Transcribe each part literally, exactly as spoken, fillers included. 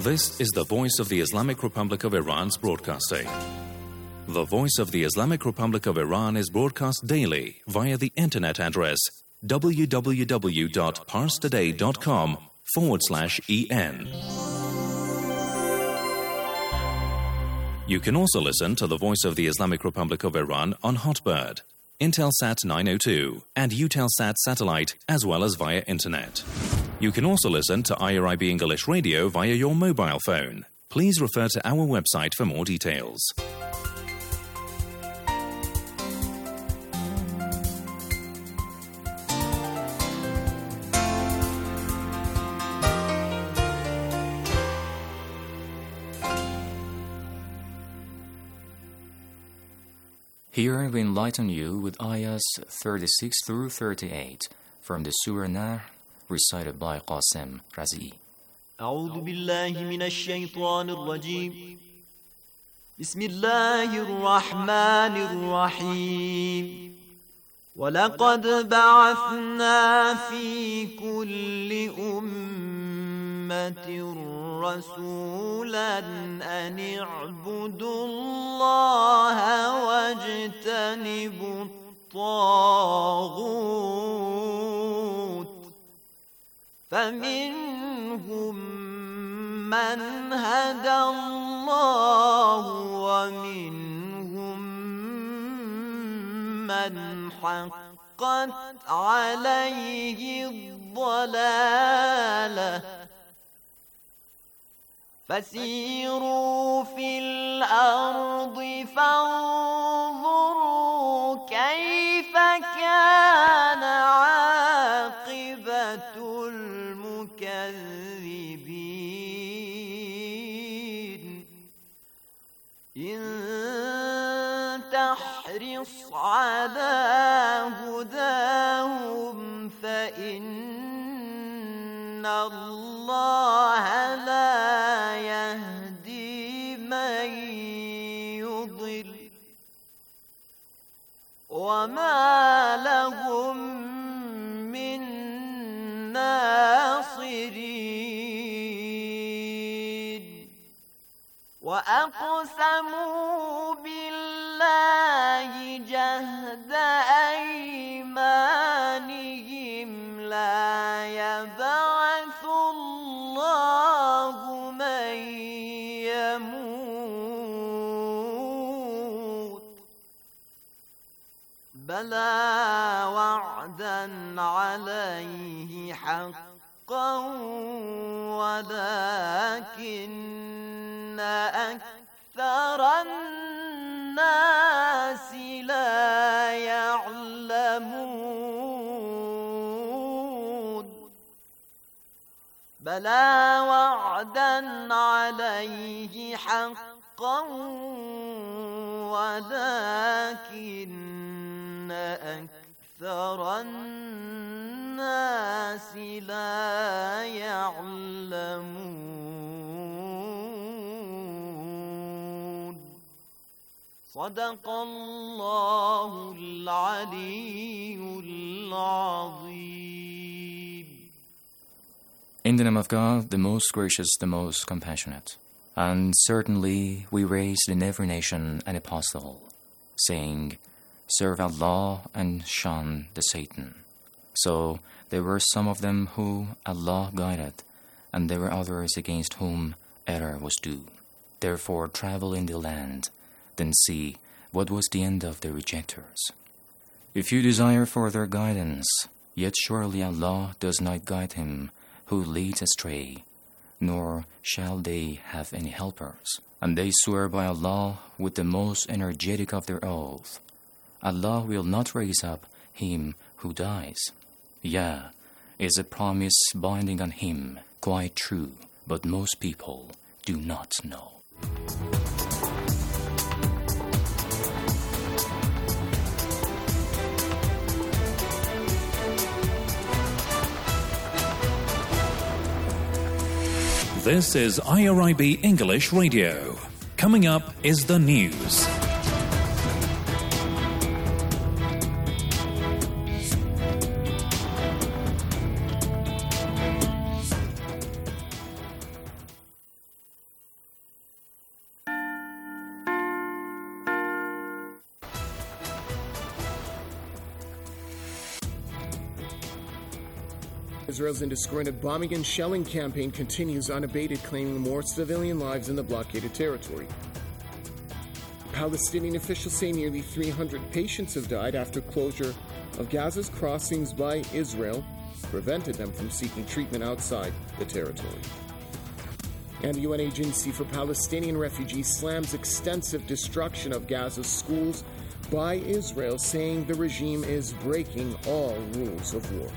This is the Voice of the Islamic Republic of Iran's broadcasting. The Voice of the Islamic Republic of Iran is broadcast daily via the internet address www.parstoday.com forward slash en. You can also listen to the Voice of the Islamic Republic of Iran on Hotbird, Intelsat nine oh two, and Eutelsat satellite, as well as via internet. You can also listen to I R I B English Radio via your mobile phone. Please refer to our website for more details. Here we enlighten you with ayahs thirty-six through thirty-eight from the Surah Nahl, recited by Qasim Razi. أعوذ بالله من الشيطان الرجيم بسم الله الرحمن الرحيم ولقد بعثنا في كل أمة رسولا أن اعبدوا الله واجتنبوا الطاغوت فمنهم من هدى الله ومنهم من حقت عليه الضلالة فسيروا في الأرض فانظروا كيف كان عاقبة المكذبين إن تحرص على هداهم فإن الله لا يهدي من يضل وما لهم من ناصرين وأقسموا بالله جهد أيمانهم لا يبعث الله من يموت بلى وعدا عليه حقا ولكن أكثر الناس لا يعلمون بلى وعدا عليه حقا ولكن أكثر الناس لا يعلمون صدق الله العلي العظيم. In the name of God, the most gracious, the most compassionate. And certainly we raised in every nation an apostle, saying, serve Allah and shun the Satan. So there were some of them who Allah guided, and there were others against whom error was due. Therefore travel in the land, then see what was the end of the rejectors. If you desire further guidance, yet surely Allah does not guide him who leads astray, nor shall they have any helpers. And they swear by Allah with the most energetic of their oath, Allah will not raise up him who dies. Yeah, is a promise binding on him quite true, but most people do not know. This is I R I B English Radio. Coming up is the news. Israel's indiscriminate bombing and shelling campaign continues unabated, claiming more civilian lives in the blockaded territory. Palestinian officials say nearly three hundred patients have died after closure of Gaza's crossings by Israel prevented them from seeking treatment outside the territory. And the U N Agency for Palestinian Refugees slams extensive destruction of Gaza's schools by Israel, saying the regime is breaking all rules of war.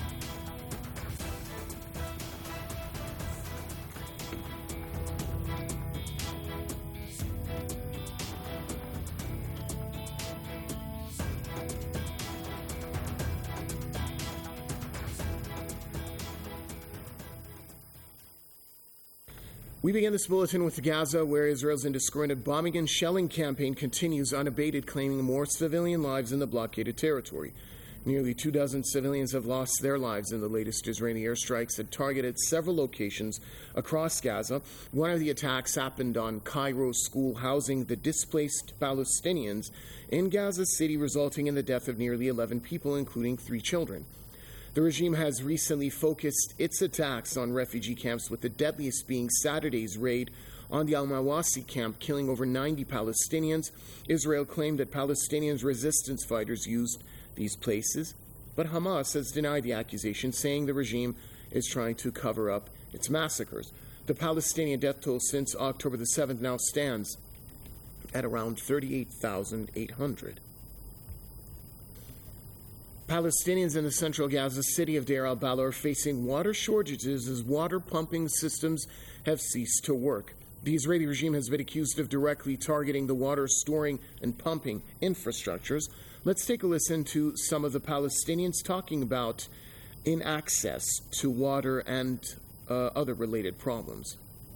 We begin this bulletin with Gaza, where Israel's indiscriminate bombing and shelling campaign continues unabated, claiming more civilian lives in the blockaded territory. Nearly two dozen civilians have lost their lives in the latest Israeli airstrikes that targeted several locations across Gaza. One of the attacks happened on Cairo's school housing the displaced Palestinians in Gaza City, resulting in the death of nearly eleven people, including three children. The regime has recently focused its attacks on refugee camps, with the deadliest being Saturday's raid on the Al-Mawasi camp, killing over ninety Palestinians. Israel claimed that Palestinians' resistance fighters used these places, but Hamas has denied the accusation, saying the regime is trying to cover up its massacres. The Palestinian death toll since October the seventh now stands at around thirty-eight thousand eight hundred. Palestinians in the central Gaza city of Deir al-Balah are facing water shortages as water pumping systems have ceased to work. The Israeli regime has been accused of directly targeting the water storing and pumping infrastructures. Let's take a listen to some of the Palestinians talking about inaccess to water and uh, other related problems.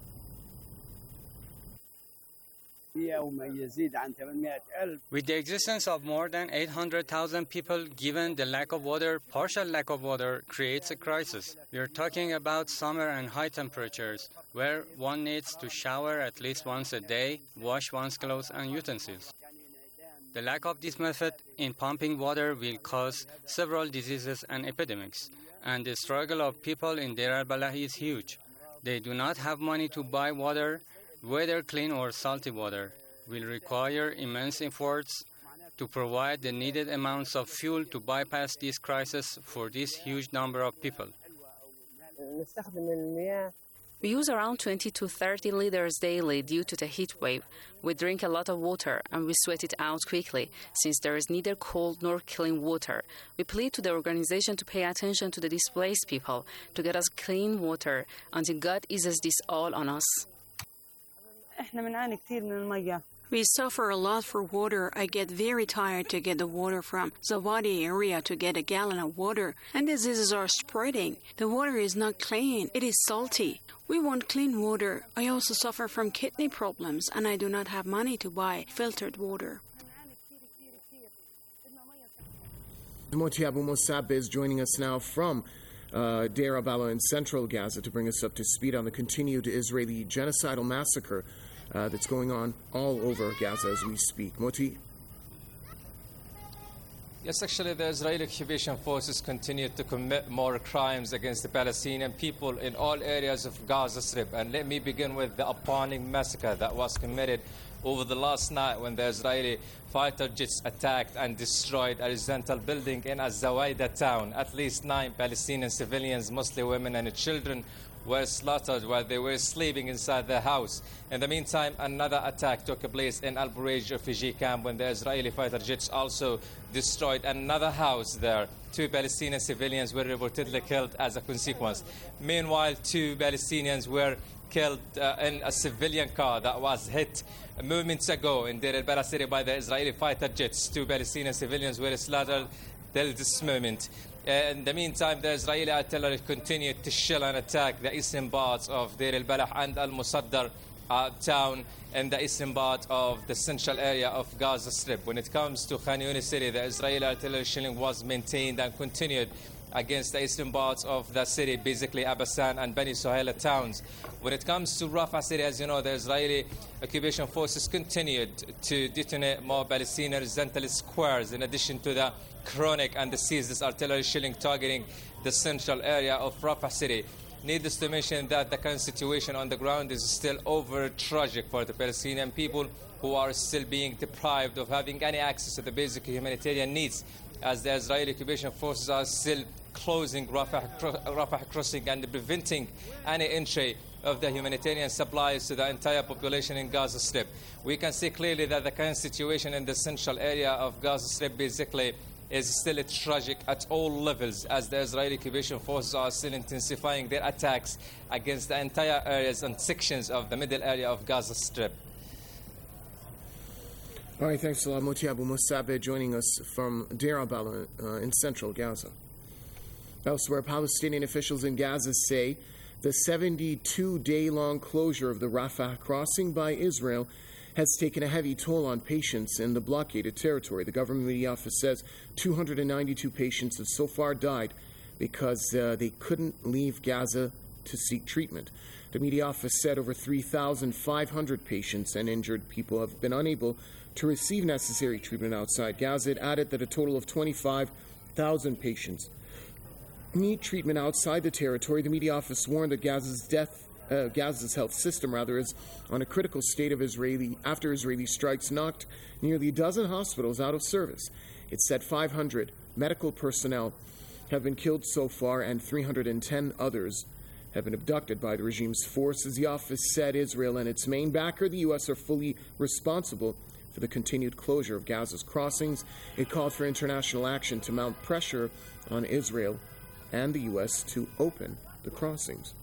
With the existence of more than eight hundred thousand people, given the lack of water, partial lack of water creates a crisis. We are talking about summer and high temperatures, where one needs to shower at least once a day, wash one's clothes and utensils. The lack of this method in pumping water will cause several diseases and epidemics, and the struggle of people in Deir al-Balah is huge. They do not have money to buy water. Whether clean or salty water will require immense efforts to provide the needed amounts of fuel to bypass this crisis for this huge number of people. We use around twenty to thirty liters daily due to the heat wave. We drink a lot of water and we sweat it out quickly, since there is neither cold nor clean water. We plead to the organization to pay attention to the displaced people, to get us clean water, until God eases this all on us. We suffer a lot for water. I get very tired to get the water from Zawadi area to get a gallon of water, and diseases are spreading. The water is not clean. It is salty. We want clean water. I also suffer from kidney problems, and I do not have money to buy filtered water. Moti Abu Musab is joining us now from uh, Deir al-Balah in central Gaza to bring us up to speed on the continued Israeli genocidal massacre Uh, that's going on all over Gaza as we speak. Moti? Yes, actually, the Israeli occupation forces continue to commit more crimes against the Palestinian people in all areas of Gaza Strip. And let me begin with the appalling massacre that was committed over the last night when the Israeli fighter jets attacked and destroyed a residential building in Az-Zawaida town. At least nine Palestinian civilians, mostly women and children, were slaughtered while they were sleeping inside their house. In the meantime, another attack took place in Al Bureij refugee camp when the Israeli fighter jets also destroyed another house there. Two Palestinian civilians were reportedly killed as a consequence. Meanwhile, two Palestinians were killed uh, in a civilian car that was hit moments ago in Deir al-Balah city by the Israeli fighter jets. Two Palestinian civilians were slaughtered till this moment. In the meantime, the Israeli artillery continued to shell and attack the eastern parts of Deir al-Balah and Al-Musaddar uh, town in the eastern part of the central area of Gaza Strip. When it comes to Khan Yunis city, the Israeli artillery shelling was maintained and continued against the eastern parts of the city, basically Abasan and Bani Suhaila towns. When it comes to Rafah city, as you know, the Israeli occupation forces continued to detonate more Palestinian residential squares, in addition to the chronic and the ceaseless artillery shelling targeting the central area of Rafah city. Needless to mention that the current situation on the ground is still over tragic for the Palestinian people, who are still being deprived of having any access to the basic humanitarian needs, as the Israeli occupation forces are still closing Rafah, Rafah crossing and preventing any entry of the humanitarian supplies to the entire population in Gaza Strip. We can see clearly that the current situation in the central area of Gaza Strip basically is still tragic at all levels, as the Israeli occupation forces are still intensifying their attacks against the entire areas and sections of the middle area of Gaza Strip. All right, thanks a lot. Moti Abu Musab joining us from Deir al-Balah uh, in central Gaza. Elsewhere, Palestinian officials in Gaza say the seventy-two day long closure of the Rafah crossing by Israel has taken a heavy toll on patients in the blockaded territory. The government media office says two hundred ninety-two patients have so far died because uh, they couldn't leave Gaza to seek treatment. The media office said over three thousand five hundred patients and injured people have been unable to receive necessary treatment outside Gaza. It added that a total of twenty-five thousand patients need treatment outside the territory. The media office warned that Gaza's death, uh, Gaza's health system rather, is on a critical state of Israeli after Israeli strikes knocked nearly a dozen hospitals out of service. It said five hundred medical personnel have been killed so far, and three hundred ten others have been abducted by the regime's forces. The office said Israel and its main backer, the U S, are fully responsible for the continued closure of Gaza's crossings. It called for international action to mount pressure on Israel and the U S to open the crossings.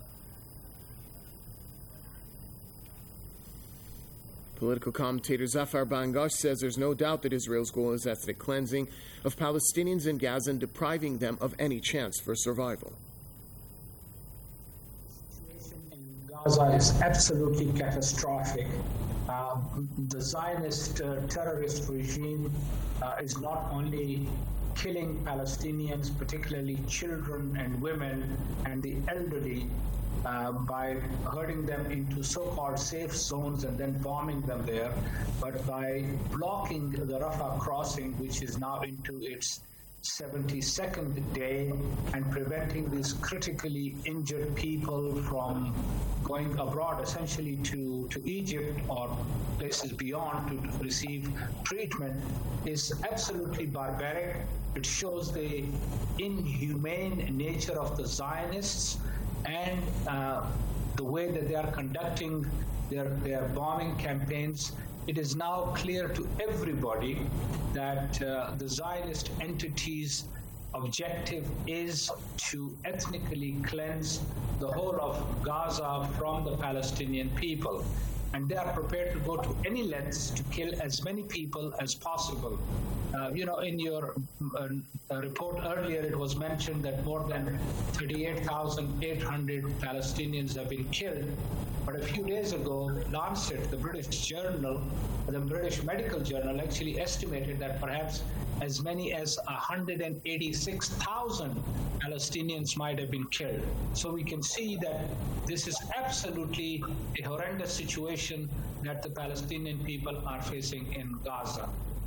Political commentator Zafar Bangash says there's no doubt that Israel's goal is ethnic cleansing of Palestinians in Gaza and depriving them of any chance for survival. The situation in Gaza is absolutely catastrophic. Uh, the Zionist uh, terrorist regime uh, is not only killing Palestinians, particularly children and women and the elderly, uh, by herding them into so-called safe zones and then bombing them there, but by blocking the Rafah crossing, which is now into its seventy-second day, and preventing these critically injured people from going abroad, essentially to, to Egypt or places beyond to receive treatment, is absolutely barbaric. It shows the inhumane nature of the Zionists and uh, the way that they are conducting their, their bombing campaigns. It is now clear to everybody that uh, the Zionist entity's objective is to ethnically cleanse the whole of Gaza from the Palestinian people. And they are prepared to go to any lengths to kill as many people as possible. Uh, you know, in your uh, report earlier, it was mentioned that more than thirty-eight thousand eight hundred Palestinians have been killed. But a few days ago, Lancet, the British journal, the British medical journal, actually estimated that perhaps as many as one hundred eighty-six thousand Palestinians might have been killed. So we can see that this is absolutely a horrendous situation that the Palestinian people are facing in Gaza.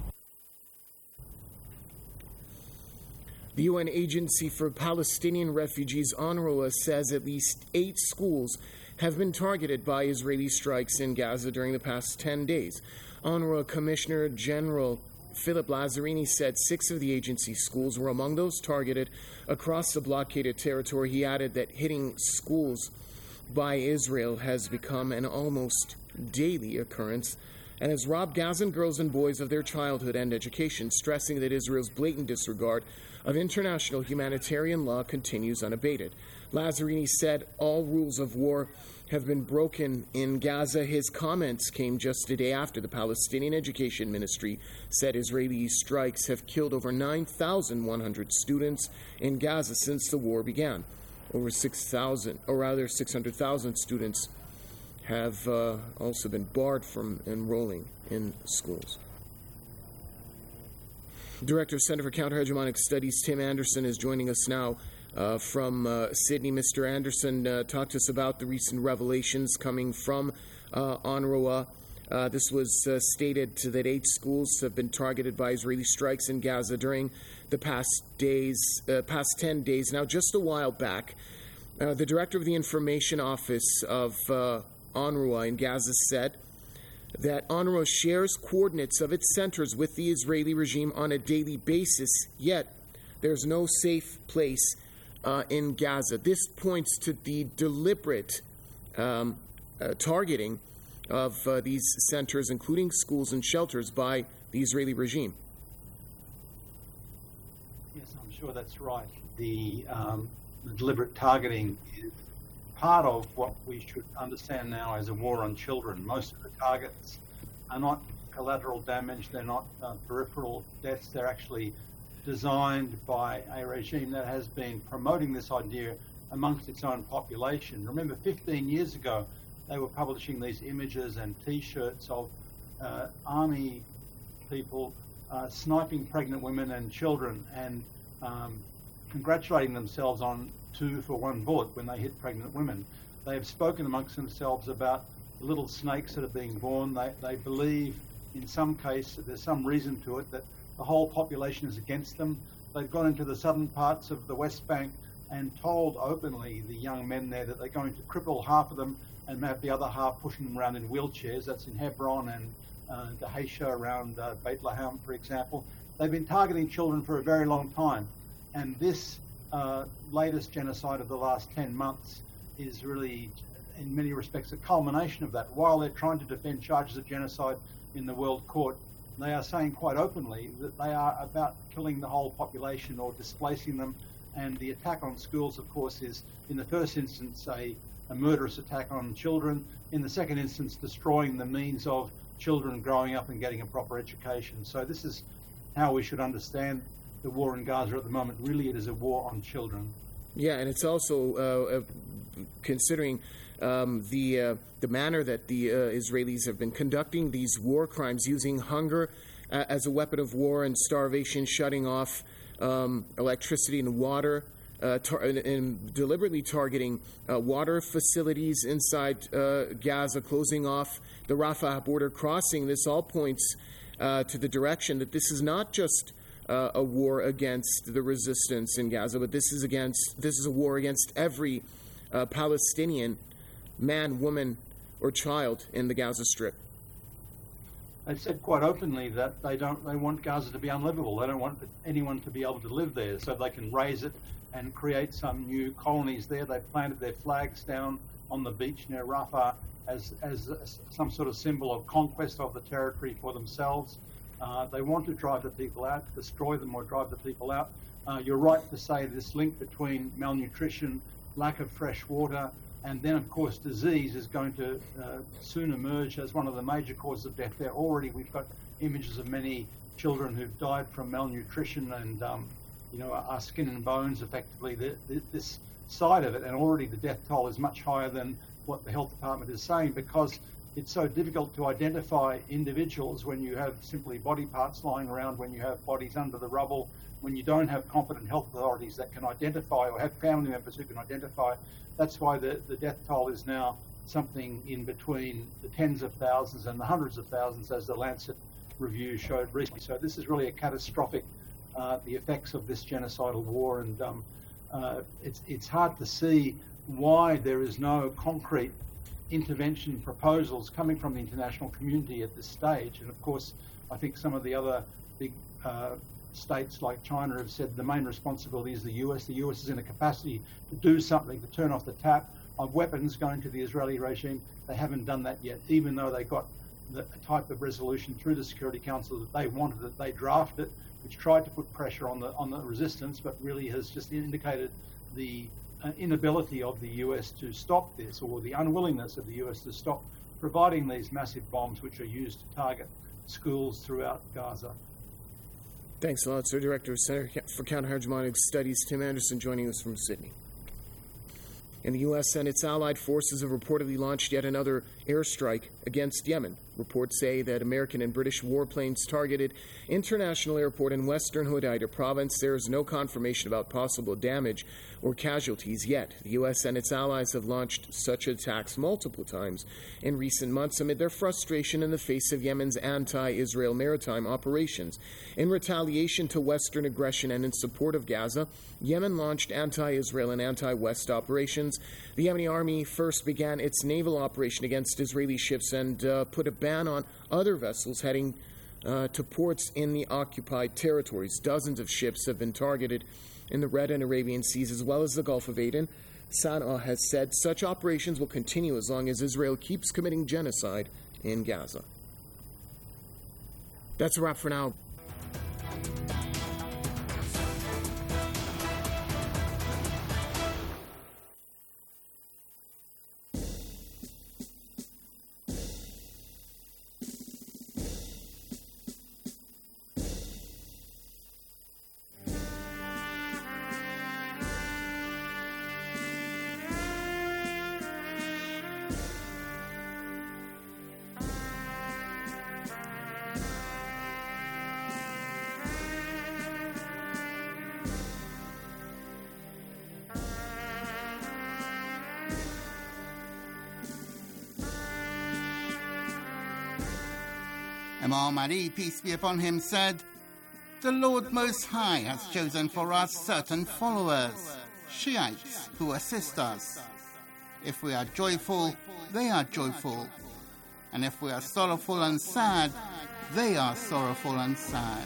The U N Agency for Palestinian Refugees, UNRWA, says at least eight schools have been targeted by Israeli strikes in Gaza during the past ten days. UNRWA Commissioner General Philip Lazzarini said six of the agency's schools were among those targeted across the blockaded territory. He added that hitting schools by Israel has become an almost daily occurrence and has robbed Gazan girls and boys of their childhood and education, stressing that Israel's blatant disregard of international humanitarian law continues unabated. Lazzarini said all rules of war have been broken in Gaza. His comments came just a day after the Palestinian Education Ministry said Israeli strikes have killed over nine thousand one hundred students in Gaza since the war began. Over six thousand, or rather six hundred thousand students have uh, also been barred from enrolling in schools. Director of Center for Counter-Hegemonic Studies, Tim Anderson, is joining us now uh, from uh, Sydney. Mister Anderson, uh, talk to us about the recent revelations coming from uh, UNRWA. Uh, this was uh, stated that eight schools have been targeted by Israeli strikes in Gaza during the past days, uh, past ten days. Now, just a while back, uh, the director of the information office of uh, UNRWA in Gaza said that UNRWA shares coordinates of its centers with the Israeli regime on a daily basis, yet there's no safe place uh, in Gaza. This points to the deliberate um, uh, targeting of uh, these centers, including schools and shelters, by the Israeli regime. Yes, I'm sure that's right. The, um, the deliberate targeting is part of what we should understand now as a war on children. Most of the targets are not collateral damage, they're not uh, peripheral deaths, they're actually designed by a regime that has been promoting this idea amongst its own population. Remember, fifteen years ago, they were publishing these images and T-shirts of uh, army people uh, sniping pregnant women and children and um, congratulating themselves on two for one bullet when they hit pregnant women. They have spoken amongst themselves about little snakes that are being born. They, they believe, in some case, there's some reason to it, that the whole population is against them. They've gone into the southern parts of the West Bank and told openly the young men there that they're going to cripple half of them and have the other half pushing them around in wheelchairs. That's in Hebron and uh, Dheisheh around uh, Bethlehem, for example. They've been targeting children for a very long time. And this uh, latest genocide of the last ten months is really, in many respects, a culmination of that. While they're trying to defend charges of genocide in the World Court, they are saying quite openly that they are about killing the whole population or displacing them. And the attack on schools, of course, is, in the first instance, a a murderous attack on children, in the second instance destroying the means of children growing up and getting a proper education. So this is how we should understand the war in Gaza at the moment. Really, it is a war on children. Yeah, and it's also uh, uh, considering um, the uh, the manner that the uh, Israelis have been conducting these war crimes, using hunger uh, as a weapon of war and starvation, shutting off um, electricity and water, Uh, tar- and deliberately targeting uh, water facilities inside uh, Gaza, closing off the Rafah border crossing. This all points uh, to the direction that this is not just uh, a war against the resistance in Gaza, but this is against this is a war against every uh, Palestinian man, woman, or child in the Gaza Strip. They've said quite openly that they don't. They want Gaza to be unlivable. They don't want anyone to be able to live there, so they can raise it and create some new colonies there. They've planted their flags down on the beach near Rafah as as some sort of symbol of conquest of the territory for themselves. Uh, they want to drive the people out, destroy them or drive the people out. Uh, you're right to say this link between malnutrition, lack of fresh water, and then, of course, disease is going to uh, soon emerge as one of the major causes of death there. Already we've got images of many children who've died from malnutrition and um, you know, our skin and bones, effectively, the, the, this side of it, and already the death toll is much higher than what the health department is saying, because it's so difficult to identify individuals when you have simply body parts lying around, when you have bodies under the rubble, when you don't have competent health authorities that can identify or have family members who can identify. That's why the, the death toll is now something in between the tens of thousands and the hundreds of thousands, as the Lancet review showed recently. So this is really a catastrophic Uh, the effects of this genocidal war, and um, uh, it's it's hard to see why there is no concrete intervention proposals coming from the international community at this stage. And of course, I think some of the other big uh, states like China have said the main responsibility is the U S. The U S is in a capacity to do something, to turn off the tap of weapons going to the Israeli regime. They haven't done that yet, even though they got the type of resolution through the Security Council that they wanted, that they drafted, which tried to put pressure on the on the resistance, but really has just indicated the uh, inability of the U S to stop this, or the unwillingness of the U S to stop providing these massive bombs which are used to target schools throughout Gaza. Thanks a lot, sir. Director of Center for Counter-Hegemonic Studies, Tim Anderson, joining us from Sydney. And the U S and its allied forces have reportedly launched yet another airstrike against Yemen. Reports say that American and British warplanes targeted international airport in western Hodeidah province. There is no confirmation about possible damage or casualties yet. The U S and its allies have launched such attacks multiple times in recent months amid their frustration in the face of Yemen's anti-Israel maritime operations. In retaliation to Western aggression and in support of Gaza, Yemen launched anti-Israel and anti-West operations. The Yemeni army first began its naval operation against Israeli ships and uh, put a ban on other vessels heading uh, to ports in the occupied territories. Dozens of ships have been targeted in the Red and Arabian Seas as well as the Gulf of Aden. Sana'a has said such operations will continue as long as Israel keeps committing genocide in Gaza. That's a wrap for now. Imam Ali, peace be upon him, said, "The Lord Most High has chosen for us certain followers, Shiites, who assist us. If we are joyful, they are joyful. And if we are sorrowful and sad, they are sorrowful and sad."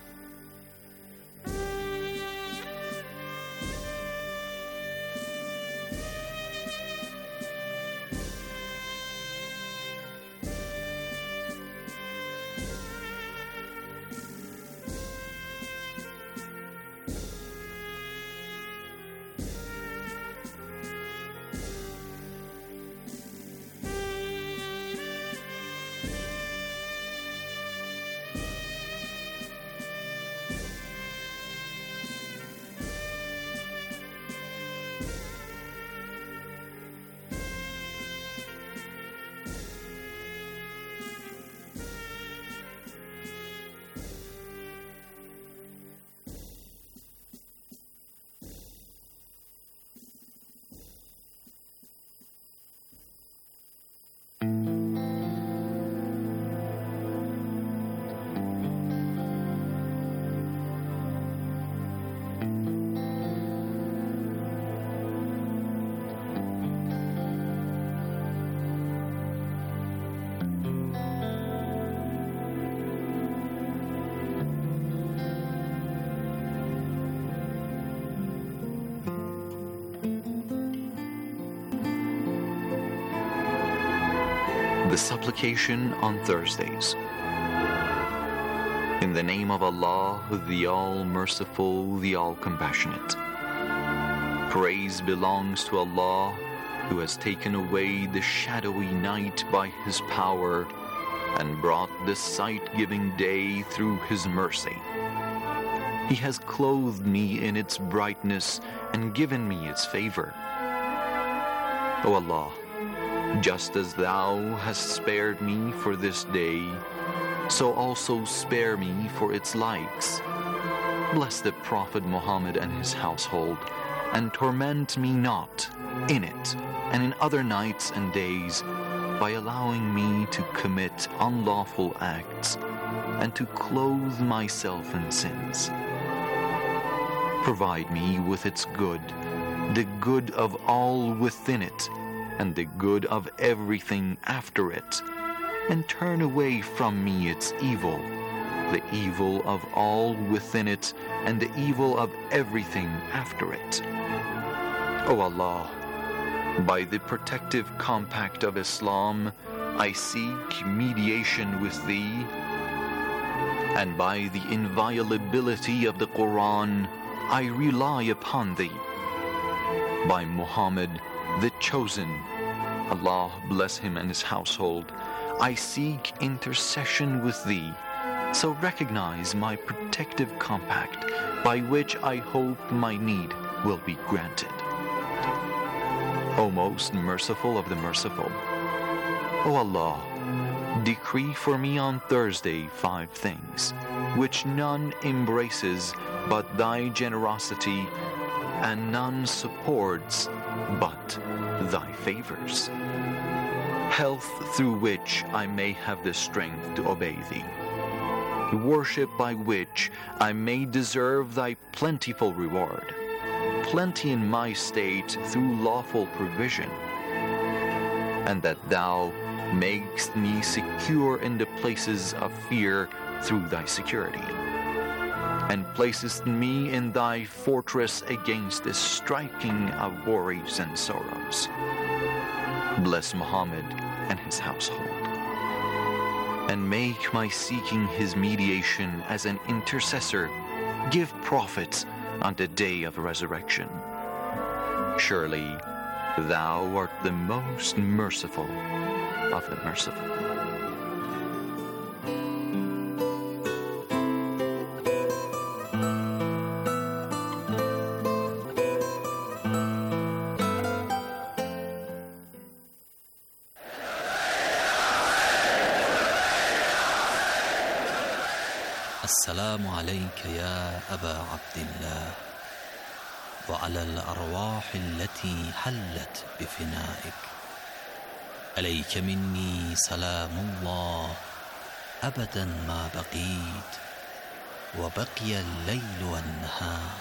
The supplication on Thursdays. In the name of Allah, the All-Merciful, the All-Compassionate. Praise belongs to Allah, who has taken away the shadowy night by His power and brought the sight-giving day through His mercy. He has clothed me in its brightness and given me its favor. O Allah, just as Thou hast spared me for this day, so also spare me for its likes. Bless the Prophet Muhammad and his household, and torment me not in it and in other nights and days by allowing me to commit unlawful acts and to clothe myself in sins. Provide me with its good, the good of all within it, and the good of everything after it, and turn away from me its evil, the evil of all within it, and the evil of everything after it. O Allah, by the protective compact of Islam, I seek mediation with Thee, and by the inviolability of the Quran, I rely upon Thee. By Muhammad, the Chosen, Allah bless him and his household, I seek intercession with Thee, so recognize my protective compact, by which I hope my need will be granted. O most merciful of the merciful, O Allah, decree for me on Thursday five things, which none embraces but thy generosity, and none supports but thy favors. Health through which I may have the strength to obey thee. Worship by which I may deserve thy plentiful reward. Plenty in my state through lawful provision. And that thou makest me secure in the places of fear through thy security, and placest me in thy fortress against the striking of worries and sorrows. Bless Muhammad and his household, and make my seeking his mediation as an intercessor give profit on the day of resurrection. Surely thou art the most merciful of the merciful. السلام عليك يا أبا عبد الله وعلى الأرواح التي حلت بفنائك. عليك مني سلام الله أبدا ما بقيت وبقي الليل والنهار،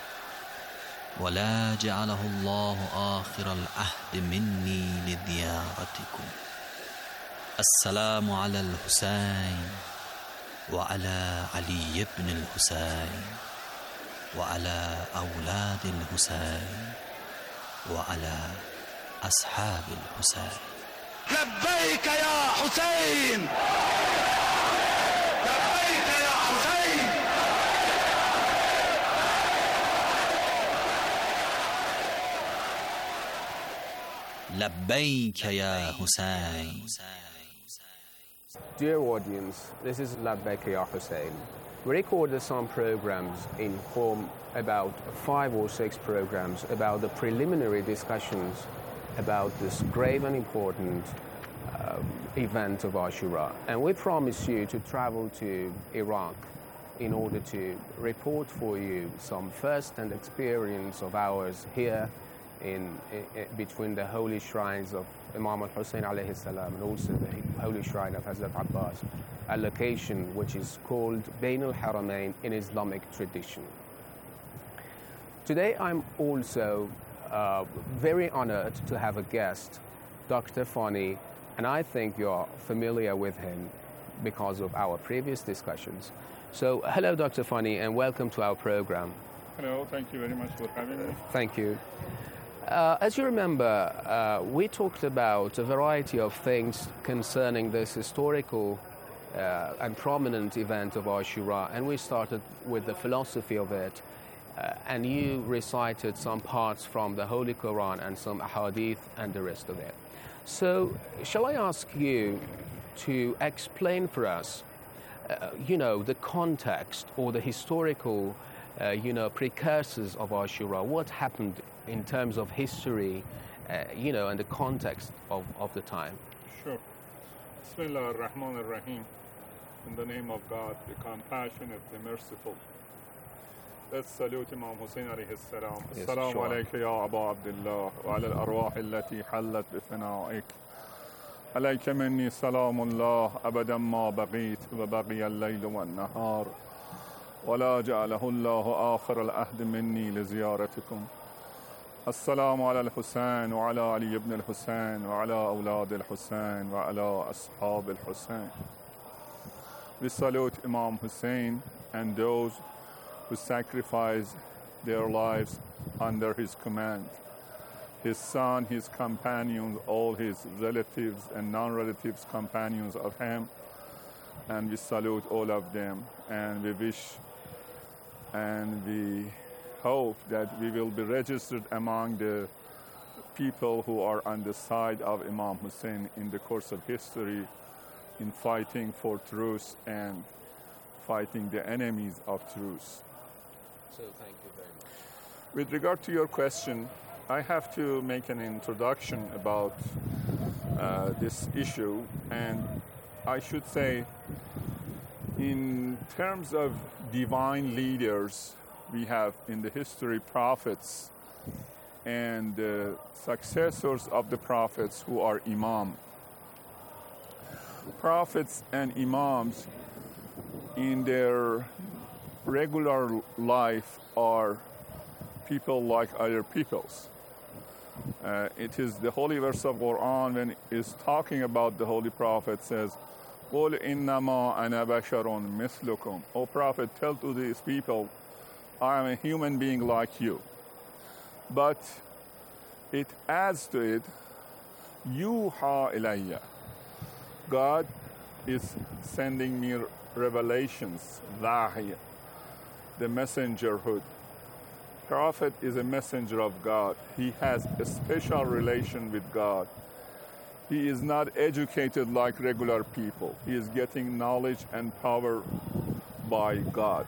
ولا جعله الله آخر العهد مني لزيارتكم. السلام على الحسين وعلى علي بن الحسين وعلى أولاد الحسين وعلى أصحاب الحسين. لبيك يا حسين، لبيك يا حسين. لبيك يا حسين. Dear audience, this is Labbaik Ya Hussein. We recorded some programs in form, about five or six programs about the preliminary discussions about this grave and important uh, event of Ashura. And we promise you to travel to Iraq in order to report for you some first-hand experience of ours here in, in between the holy shrines of Imam al-Hussein alayhi salam and also the holy shrine of Hazrat Abbas, a location which is called Bain al-Haramain in Islamic tradition. Today I'm also uh, very honored to have a guest, Doctor Fani, and I think you're familiar with him because of our previous discussions. So hello Doctor Fani and welcome to our program. Hello, thank you very much for having me. Thank you. Uh, as you remember, uh, we talked about a variety of things concerning this historical uh, and prominent event of Ashura, and we started with the philosophy of it, uh, and you recited some parts from the Holy Quran and some ahadith and the rest of it. So, shall I ask you to explain for us, uh, you know, the context or the historical Uh, you know, precursors of Ashura, what happened in terms of history, uh, you know, and the context of, of the time? Sure. Bismillah ar-Rahman ar-Rahim. In the name of God, the compassionate, the merciful. Let's salute Imam Hussein alayhi salam. Assalamu alayka ya Aba Abdullah wa ala al-arwah allati hallat bifina'ik. Alayka minni salamullah abadan ma baqit wa baqiya al-layl wa an-nahar. ولا جعله الله آخر العهد مني لزيارتكم. السلام على الحسين وعلى علي بن الحسين وعلى أولاد الحسين وعلى أصحاب الحسين. We salute Imam Hussein and those who sacrifice their lives under his command. His son, his companions, all his relatives and non-relatives companions of him. And we salute all of them, and we wish and we hope that we will be registered among the people who are on the side of Imam Hussein in the course of history in fighting for truth and fighting the enemies of truth. So thank you very much. With regard to your question, I have to make an introduction about uh, this issue, and I should say, in terms of divine leaders, we have in the history prophets and uh, successors of the prophets who are imam. Prophets and imams in their regular life are people like other peoples. Uh, it is the holy verse of Quran when it is talking about the holy prophet says, قُلْ إِنَّمَا أَنَا بَشَرٌ مِثْلُكُمْ. O Prophet, tell to these people, I am a human being like you. But it adds to it, يُوحَى إِلَيَّ. God is sending me revelations, wahy, the messengerhood. Prophet is a messenger of God. He has a special relation with God. He is not educated like regular people. He is getting knowledge and power by God.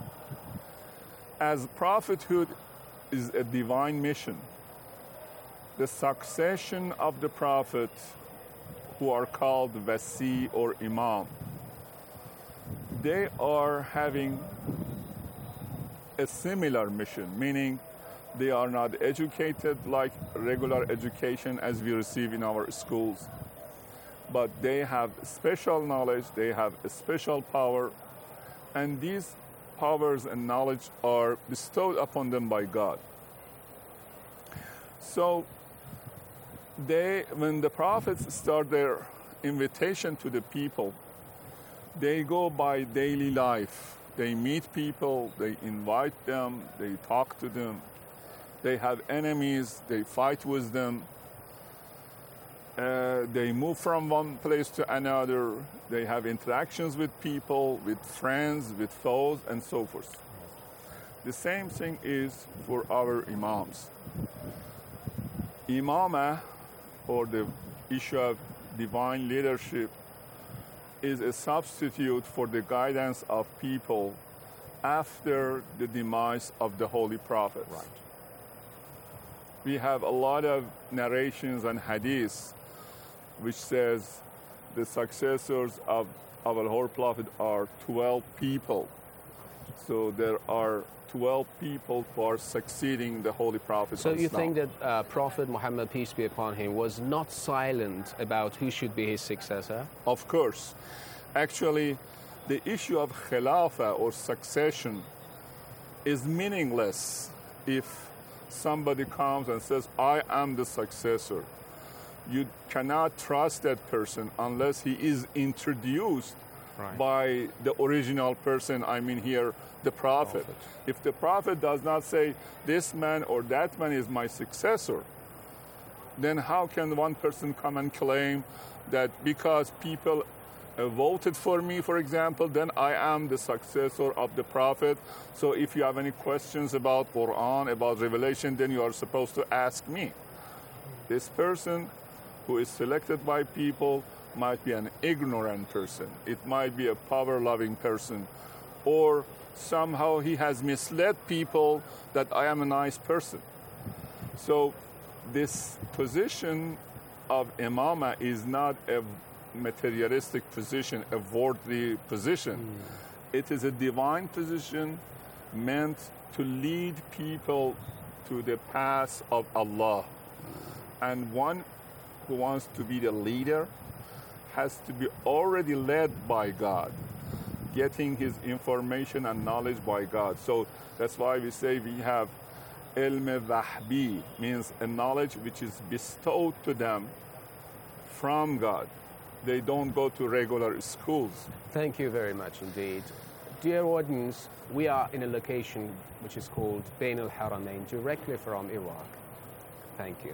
As prophethood is a divine mission, the succession of the prophet who are called Wasi or Imam, they are having a similar mission, meaning they are not educated like regular education as we receive in our schools, but they have special knowledge, they have a special power, and these powers and knowledge are bestowed upon them by God. So they, when the prophets start their invitation to the people, they go by daily life. They meet people, they invite them, they talk to them. They have enemies, they fight with them. Uh, they move from one place to another. They have interactions with people, with friends, with foes, and so forth. The same thing is for our imams. Imamah, or the issue of divine leadership, is a substitute for the guidance of people after the demise of the holy prophets. Right. We have a lot of narrations and hadiths which says the successors of our holy prophet are twelve people. So there are twelve people who are succeeding the holy prophet. So you think that uh, Prophet Muhammad, peace be upon him, was not silent about who should be his successor? Of course. Actually, the issue of khilafah or succession is meaningless if somebody comes and says, I am the successor. You cannot trust that person unless he is introduced right. by the original person, I mean here, the prophet. prophet. If the prophet does not say, this man or that man is my successor, then how can one person come and claim that because people uh, voted for me, for example, then I am the successor of the prophet? So if you have any questions about Quran, about revelation, then you are supposed to ask me. This person who is selected by people might be an ignorant person. It might be a power-loving person, or somehow he has misled people that I am a nice person. So this position of imamah is not a materialistic position, a worldly position. Mm. It is a divine position meant to lead people to the path of Allah. And one who wants to be the leader has to be already led by God, getting his information and knowledge by God. So that's why we say we have ilm wahbi, means a knowledge which is bestowed to them from God. They don't go to regular schools. Thank you very much indeed. Dear audience, we are in a location which is called Bain al-Haramain, directly from Iraq. Thank you.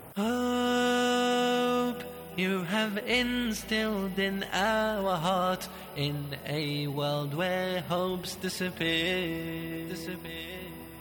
Hope you have instilled in our heart, in a world where hopes disappear. disappear.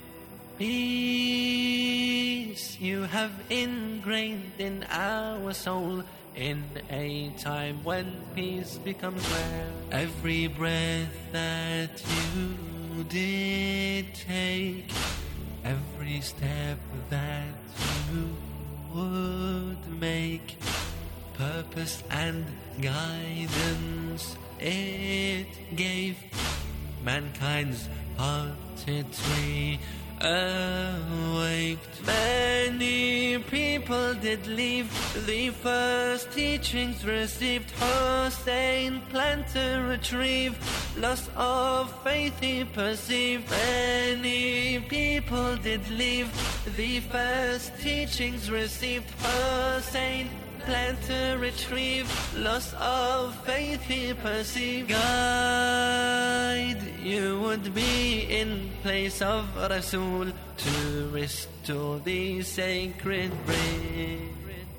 Peace you have ingrained in our soul, in a time when peace becomes rare. Every breath that you did take, every step that you would make, purpose and guidance it gave. Mankind's hearted we awaked. Many people did leave the first teachings received. Hussein planned to retrieve, loss of faith he perceived. Many people did leave the first teachings received. Hussein planned to retrieve, loss of faith he perceived. Guide you would be in place of Rasul to restore the sacred brain.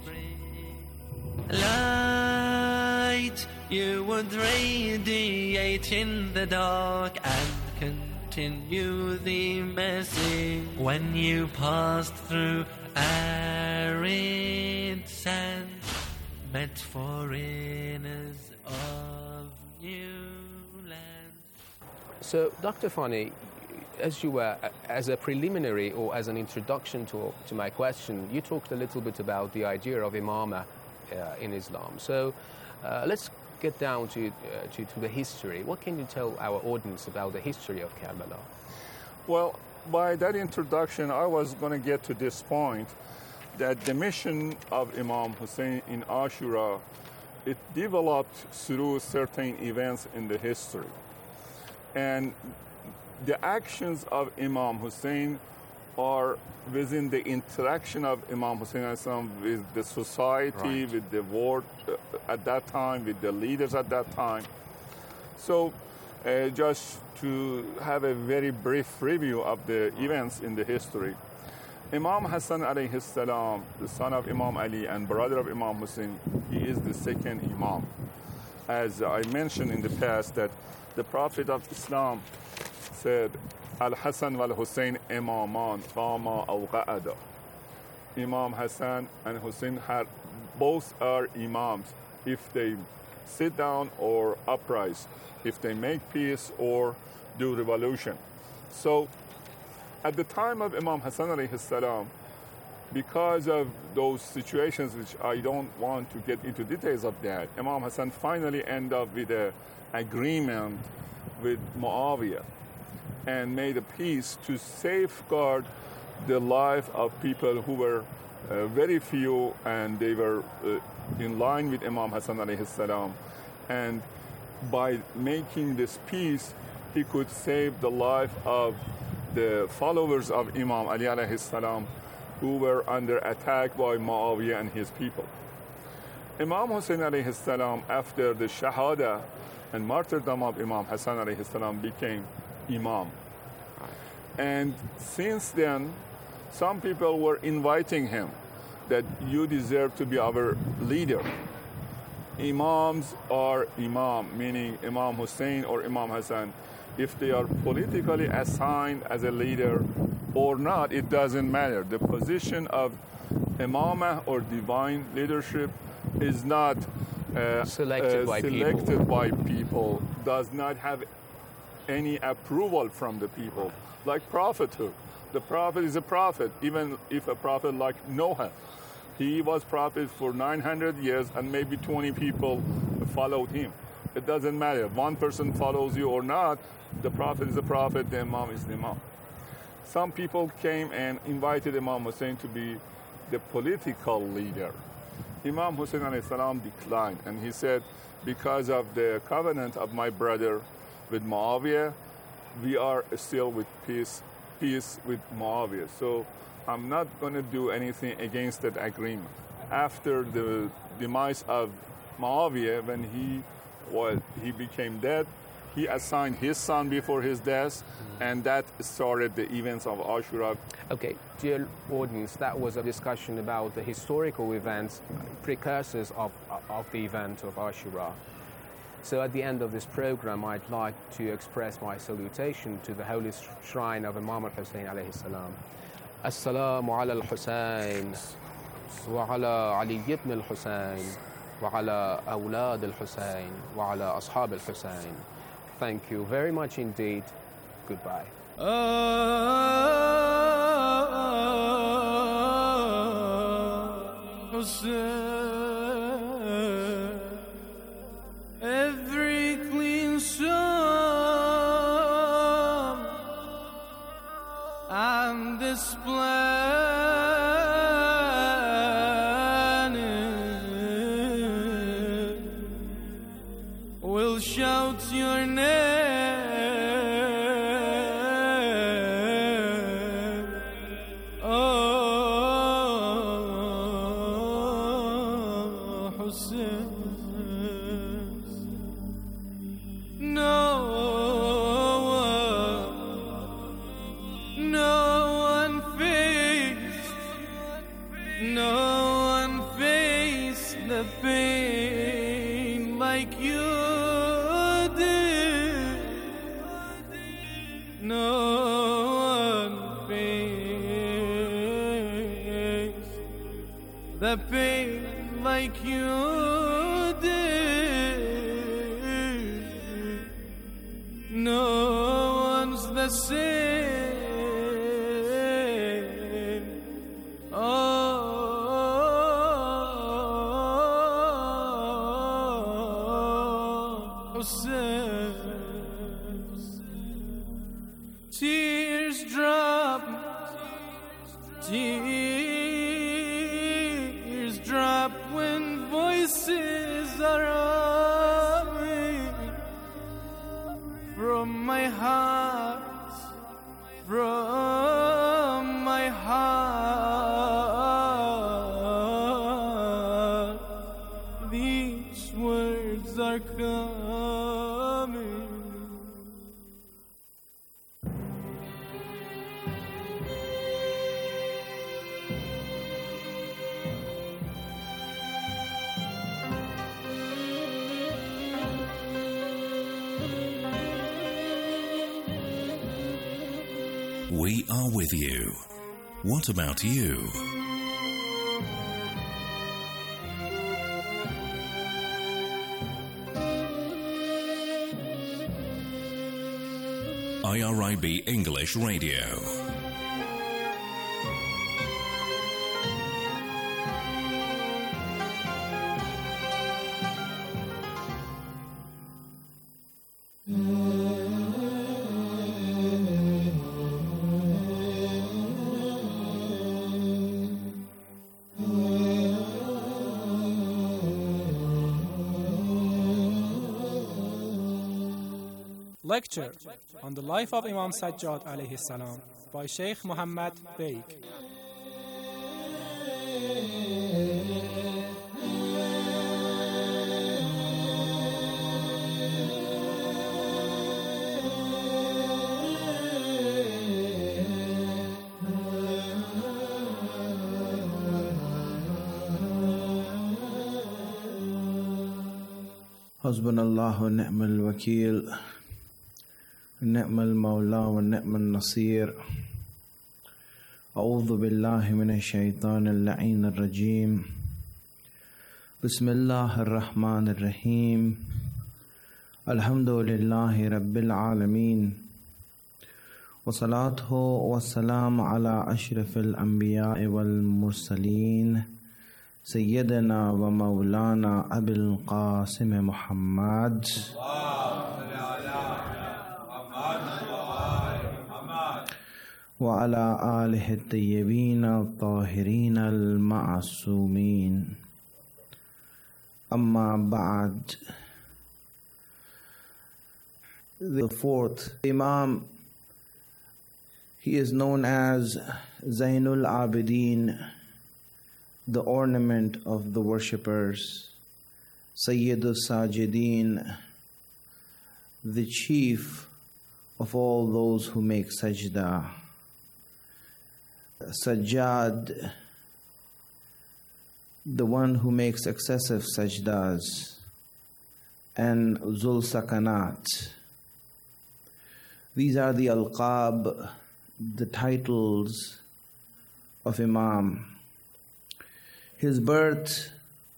Light you would radiate in the dark and continue the message. When you passed through arid sand, met foreigners of new land. So, Doctor Fani, as you were, as a preliminary or as an introduction to, to my question, you talked a little bit about the idea of imama uh, in Islam. So, uh, let's get down to, uh, to, to the history. What can you tell our audience about the history of Karbala? Well, by that introduction, I was going to get to this point that the mission of Imam Hussein in Ashura, it developed through certain events in the history. And the actions of Imam Hussein are within the interaction of Imam Hussein with the society, right, with the world uh, at that time, with the leaders at that time. So uh, just to have a very brief review of the events in the history. Imam Hassan alayhi salam, the son of Imam Ali and brother of Imam Hussein, he is the second Imam. As I mentioned in the past, that the Prophet of Islam said, Al-Hassan wal-Hussein imaman qama aw qa'ada. Imam Hassan and Hussein had, both are imams if they sit down or uprise, if they make peace or do revolution. So at the time of Imam Hassan alayhi salam, because of those situations, which I don't want to get into details of that, Imam Hassan finally ended up with an agreement with Muawiyah and made a peace to safeguard the life of people who were uh, very few, and they were uh, in line with Imam Hassan alayhi salam. And by making this peace, he could save the life of the followers of Imam Ali alayhi salam, who were under attack by Muawiyah and his people. Imam Hussein alayhi salam, after the Shahada and martyrdom of Imam Hassan alayhi salam, became Imam. And since then, some people were inviting him that you deserve to be our leader. Imams are Imam, meaning Imam Hussein or Imam Hassan. If they are politically assigned as a leader or not, it doesn't matter. The position of imamah or divine leadership is not uh, selected, uh, by, selected people. by people, does not have any approval from the people, like prophethood. The prophet is a prophet, even if a prophet like Noah. He was prophet for nine hundred years and maybe twenty people followed him. It doesn't matter. One person follows you or not, the prophet is a prophet, the imam is the imam. Some people came and invited Imam Hussein to be the political leader. Imam Hussein alayhi salam declined, and he said, because of the covenant of my brother with Muawiyah, we are still with peace, peace with Muawiyah. So I'm not going to do anything against that agreement. After the demise of Muawiyah, when he was, he became dead, he assigned his son before his death, and that started the events of Ashura. Okay, dear audience, that was a discussion about the historical events, precursors of, of the event of Ashura. So at the end of this program, I'd like to express my salutation to the holy shrine of Imam al-Hussein alayhi salam. Assalamu ala al-Hussein, wa ala Ali ibn al-Hussein, wa ala awlad al-Hussein, wa ala ashab al-Hussein. Thank you very much indeed. Goodbye. Hussein. and this planet will shout your name. The pain like you did. No one's the same. Oh, Hussein. Tears drop, tears drop when voices are humming from my heart, from my heart. These words are coming. We are with you. What about you? I R I B English Radio. Lecture on the life of Imam Sajjad alayhi salam by Sheikh Muhammad Baig. حسبنا الله ونعم الوكيل نعم المولى ونعم النصير. أعوذ بالله من الشيطان اللعين الرجيم. بسم الله الرحمن الرحيم. الحمد لله رب العالمين، وصلاته والسلام على أشرف الأنبياء والمرسلين سيدنا ومولانا أبي القاسم محمد وعلى آله الطيبين الطاهرين المعصومين. أما بعد. The fourth Imam, he is known as Zainul Abidin, the ornament of the worshippers, Sayyidul Sajidin, the chief of all those who make sajda. Sajjad, the one who makes excessive sajdas, and Zul Sakanat. These are the alqab, the titles of Imam. His birth,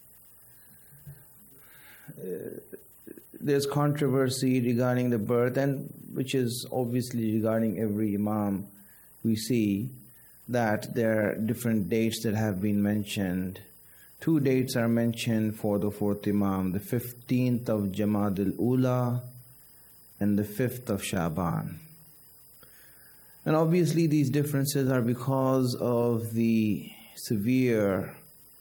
uh, there's controversy regarding the birth, and which is obviously regarding every Imam. We see that there are different dates that have been mentioned. Two dates are mentioned for the fourth Imam, the fifteenth of Jamad al-Ula and the fifth of Shaban. And obviously these differences are because of the severe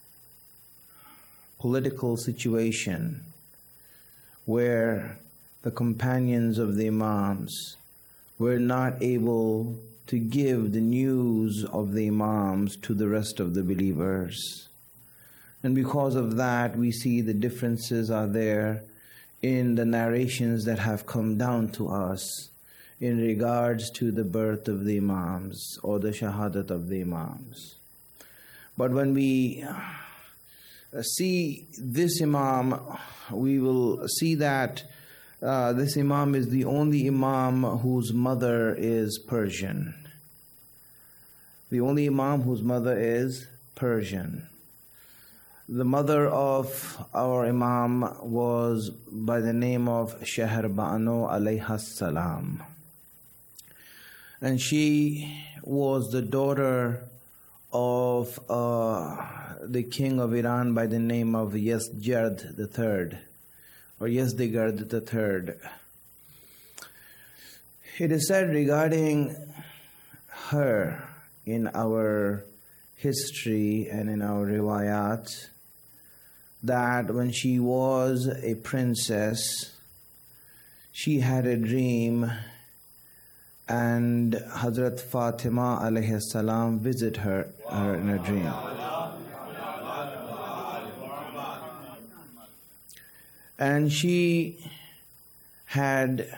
political situation where the companions of the Imams were not able to give the news of the Imams to the rest of the believers. And because of that, we see the differences are there in the narrations that have come down to us in regards to the birth of the Imams or the Shahadat of the Imams. But when we see this Imam, we will see that uh, this Imam is the only Imam whose mother is Persian. The only Imam whose mother is Persian. The mother of our Imam was by the name of Shahr Banu alayha salam. And she was the daughter of uh, the king of Iran by the name of Yazdgerd the third, or Yazdegerd the third. It is said regarding her in our history and in our riwayat that when she was a princess, she had a dream, and Hazrat Fatima alayhi salam visit her, her in a dream. And she had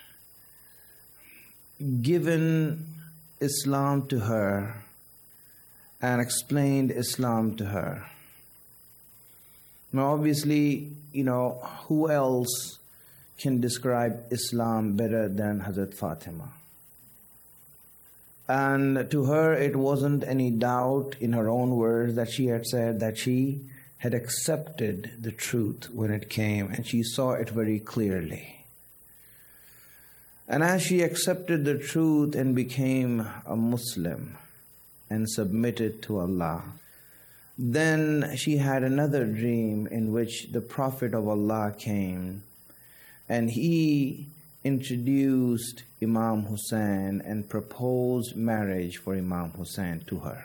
given Islam to her and explained Islam to her. Now obviously, you know, who else can describe Islam better than Hazrat Fatima? And to her, it wasn't any doubt in her own words that she had said that she had accepted the truth when it came, and she saw it very clearly. And as she accepted the truth and became a Muslim and submitted to Allah, then she had another dream in which the Prophet of Allah came, and he introduced Imam Hussein and proposed marriage for Imam Hussein to her.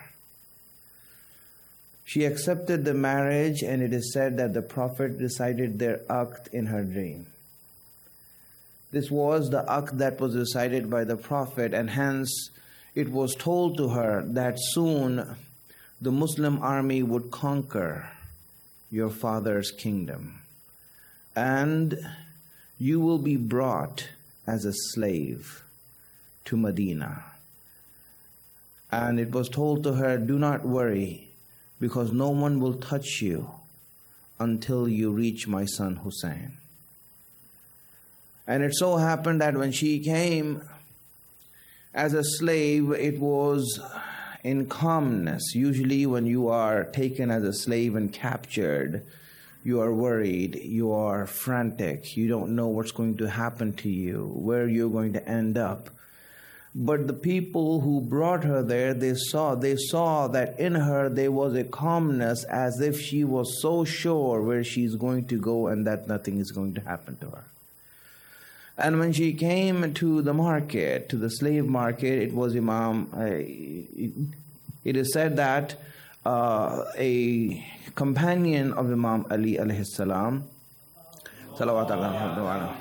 She accepted the marriage, and it is said that the Prophet recited their aqd in her dream. This was the aqd that was recited by the Prophet, and hence it was told to her that soon the Muslim army would conquer your father's kingdom, and you will be brought as a slave to Medina. And it was told to her, do not worry, because no one will touch you until you reach my son Hussein. And it so happened that when she came as a slave, it was in calmness. Usually when you are taken as a slave and captured, you are worried, you are frantic, you don't know what's going to happen to you, where you're going to end up. But the people who brought her there, they saw, they saw that in her there was a calmness, as if she was so sure where she's going to go and that nothing is going to happen to her. And when she came to the market, to the slave market, it was Imam, uh, it, it is said that uh, a companion of Imam Ali alayhi salam, salawat alayhi,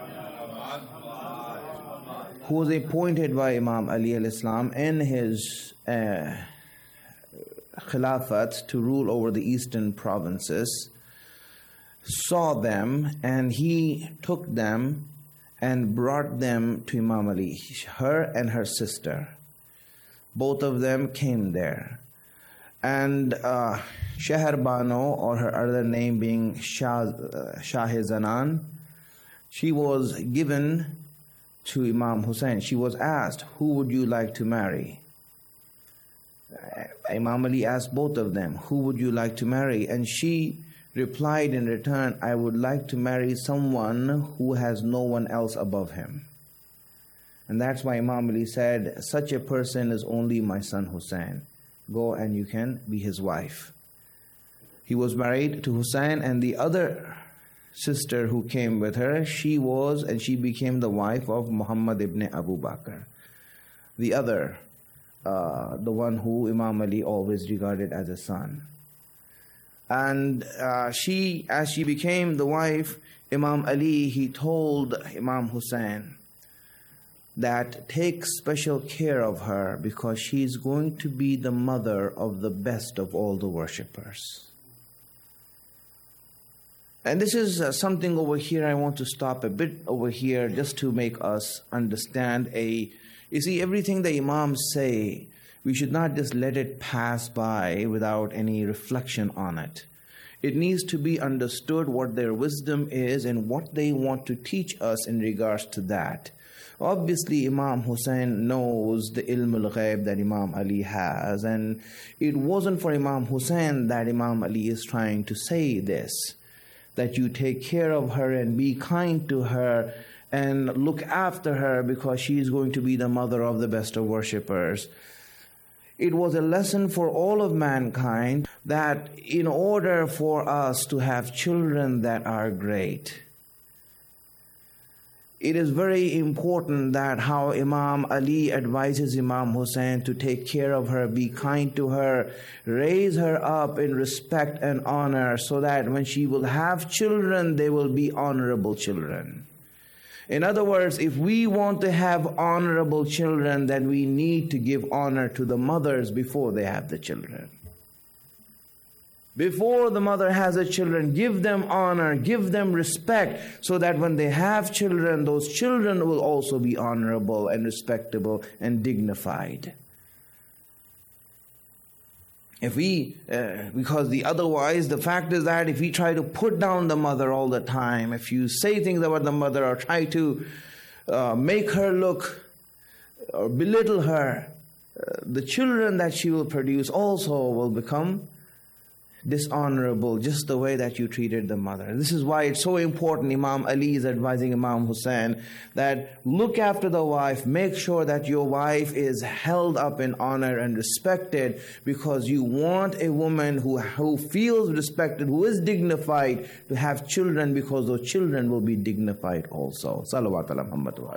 who was appointed by Imam Ali alayhi salam in his uh, khilafat to rule over the eastern provinces, saw them, and he took them and brought them to Imam Ali, her and her sister. Both of them came there. And uh, Shahr Banu, or her other name being Shah, uh, Shah-e-Zanan, she was given to Imam Hussein. She was asked, who would you like to marry? Uh, Imam Ali asked both of them, who would you like to marry? And she replied in return, I would like to marry someone who has no one else above him. And that's why Imam Ali said, such a person is only my son Hussein. Go and you can be his wife. He was married to Hussein, and the other sister who came with her, she was, and she became the wife of Muhammad ibn Abu Bakr. the other, uh, the one who Imam Ali always regarded as a son. And uh, she, as she became the wife, Imam Ali, he told Imam Hussein that take special care of her because she's going to be the mother of the best of all the worshippers. And this is uh, something over here I want to stop a bit over here just to make us understand a, you see, everything the Imams say, we should not just let it pass by without any reflection on it. It needs to be understood what their wisdom is and what they want to teach us in regards to that. Obviously, Imam Hussein knows the ilm al-ghaib that Imam Ali has, and it wasn't for Imam Hussein that Imam Ali is trying to say this, that you take care of her and be kind to her and look after her because she is going to be the mother of the best of worshippers. It was a lesson for all of mankind that in order for us to have children that are great, it is very important that how Imam Ali advises Imam Hussein to take care of her, be kind to her, raise her up in respect and honor so that when she will have children, they will be honorable children. In other words, if we want to have honorable children, then we need to give honor to the mothers before they have the children. Before the mother has the children, give them honor, give them respect, so that when they have children, those children will also be honorable and respectable and dignified. If we, uh, because the otherwise, the fact is that if we try to put down the mother all the time, if you say things about the mother or try to uh, make her look or belittle her, uh, the children that she will produce also will become dishonorable, just the way that you treated the mother. This is why it's so important. Imam Ali is advising Imam Hussein that look after the wife, make sure that your wife is held up in honor and respected, because you want a woman who, who feels respected, who is dignified, to have children, because those children will be dignified also. Salawat ala Muhammad wa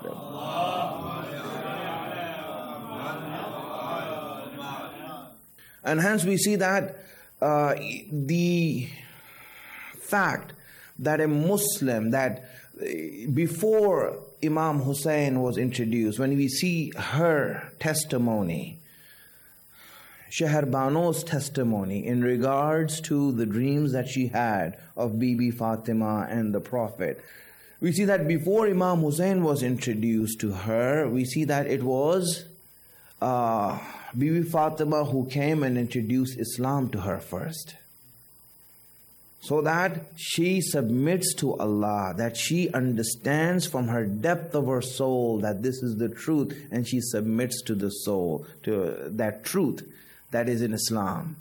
alayhi. And hence we see that Uh, the fact that a Muslim, that before Imam Hussein was introduced, when we see her testimony, Sheher Bano's testimony in regards to the dreams that she had of Bibi Fatima and the Prophet, we see that before Imam Hussein was introduced to her, we see that it was uh, Bibi Fatima who came and introduced Islam to her first, so that she submits to Allah, that she understands from her depth of her soul that this is the truth, and she submits to the soul, to that truth that is in Islam.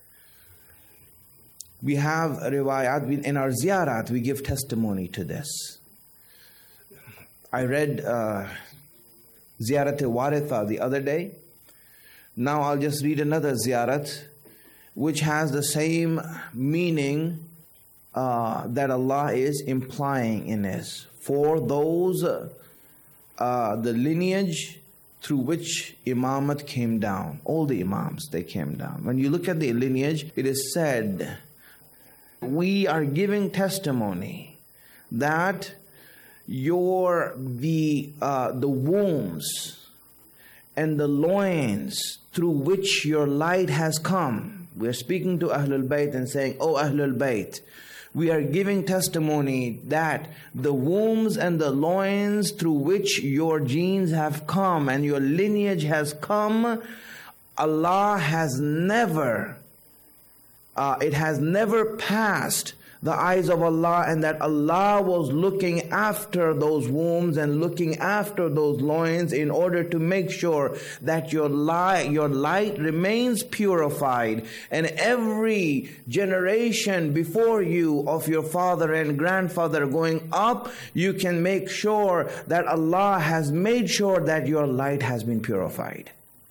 We have riwayat in our ziyarat, we give testimony to this. I read uh, Ziyarat-e-Waritha the other day. Now I'll just read another ziyarat which has the same meaning uh, that Allah is implying in this. For those, uh, the lineage through which imamat came down, all the imams, they came down. When you look at the lineage, it is said, we are giving testimony that your, the, uh, the wombs and the loins through which your light has come. We are speaking to Ahlul Bayt and saying, "Oh Ahlul Bayt, we are giving testimony that the wombs and the loins through which your genes have come and your lineage has come, Allah has never, uh, it has never passed the eyes of Allah, and that Allah was looking after those wombs and looking after those loins in order to make sure that your light, your light remains purified, and every generation before you of your father and grandfather going up, you can make sure that Allah has made sure that your light has been purified."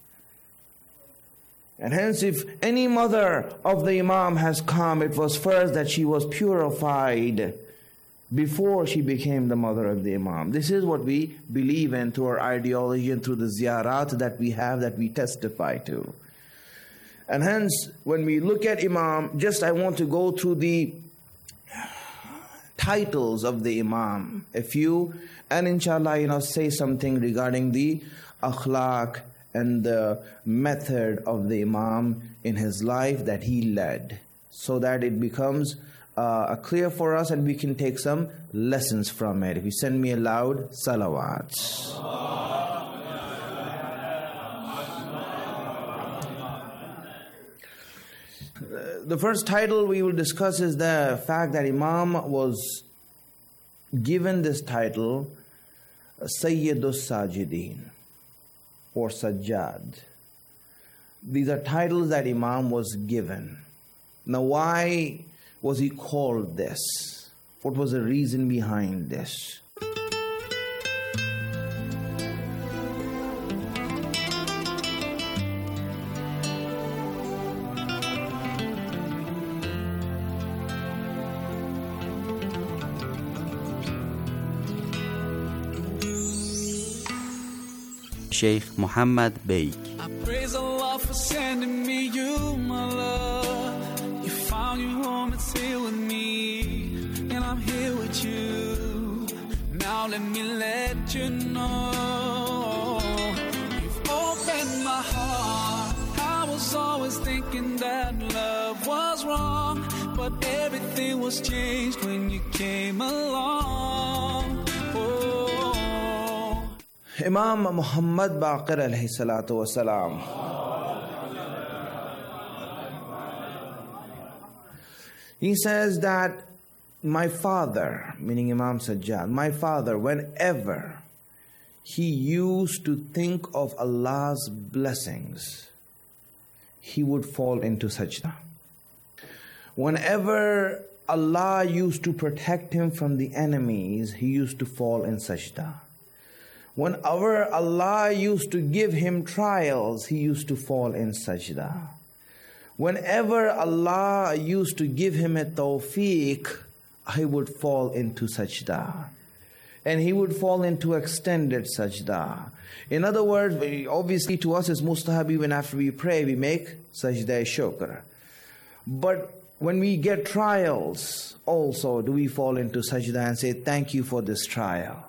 And hence, if any mother of the Imam has come, it was first that she was purified before she became the mother of the Imam. This is what we believe in through our ideology and through the ziyarat that we have, that we testify to. And hence, when we look at Imam, just I want to go through the titles of the Imam, a few, and inshallah, you know, say something regarding the akhlaq and the method of the Imam in his life that he led, so that it becomes uh, clear for us and we can take some lessons from it. If you send me a loud salawats. The first title we will discuss is the fact that Imam was given this title, Sayyidus Sajidin, or Sajjad. These are titles that Imam was given. Now, why was he called this? What was the reason behind this? Sheikh Muhammad Beg. I praise Allah for sending me you, my love. You found your home, it's here with me, and I'm here with you. Now let me let you know, you've opened my heart. I was always thinking that love was wrong, but everything was changed when you came along. Oh. Imam Muhammad Baqir alayhi salatu wasalam. He says that my father, meaning Imam Sajjad, my father, whenever he used to think of Allah's blessings, he would fall into sajda. Whenever Allah used to protect him from the enemies, he used to fall in sajda. Whenever Allah used to give him trials, he used to fall in sajda. Whenever Allah used to give him a tawfiq, he would fall into sajda. And he would fall into extended sajda. In other words, obviously to us it's mustahab, even after we pray, we make sajda shukr. But when we get trials, also do we fall into sajda and say, thank you for this trial.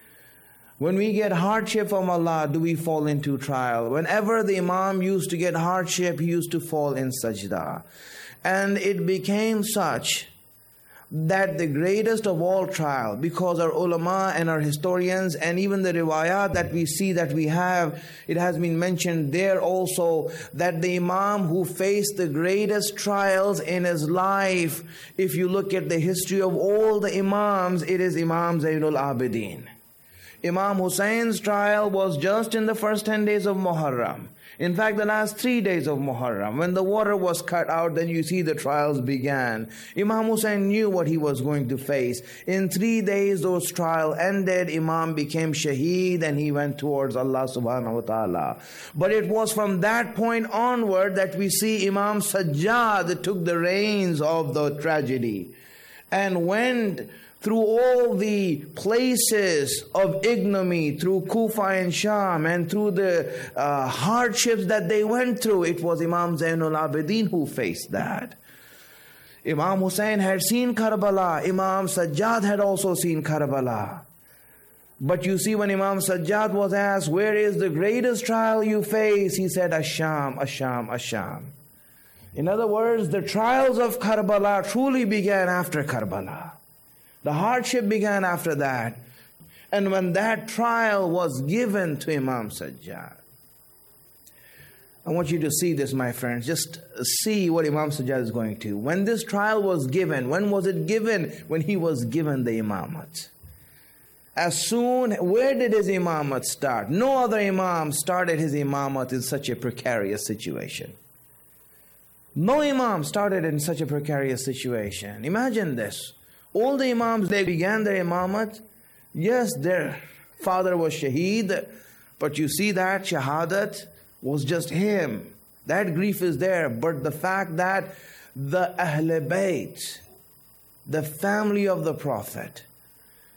When we get hardship from Allah, do we fall into trial? Whenever the Imam used to get hardship, he used to fall in sajda. And it became such that the greatest of all trial, because our ulama and our historians and even the riwayat that we see that we have, it has been mentioned there also that the Imam who faced the greatest trials in his life, if you look at the history of all the Imams, it is Imam Zainul Abidin. Imam Hussein's trial was just in the first ten days of Muharram. In fact, the last three days of Muharram, when the water was cut out, then you see the trials began. Imam Hussein knew what he was going to face. In three days, those trials ended. Imam became shaheed and he went towards Allah subhanahu wa ta'ala. But it was from that point onward that we see Imam Sajjad took the reins of the tragedy and went through all the places of ignominy, through Kufa and Sham, and through the uh, hardships that they went through. It was Imam Zainul Abidin who faced that. Imam Hussein had seen Karbala. Imam Sajjad had also seen Karbala. But you see, when Imam Sajjad was asked, where is the greatest trial you face? He said, Asham, Asham, Asham. In other words, the trials of Karbala truly began after Karbala. The hardship began after that. And when that trial was given to Imam Sajjad, I want you to see this, my friends. Just see what Imam Sajjad is going to. When this trial was given, when was it given? When he was given the imamat. As soon, where did his imamat start? No other imam started his imamat in such a precarious situation. No imam started in such a precarious situation. Imagine this. All the imams, they began their imamat. Yes, their father was shaheed, but you see that shahadat was just him. That grief is there. But the fact that the Ahl Bayt, the family of the Prophet,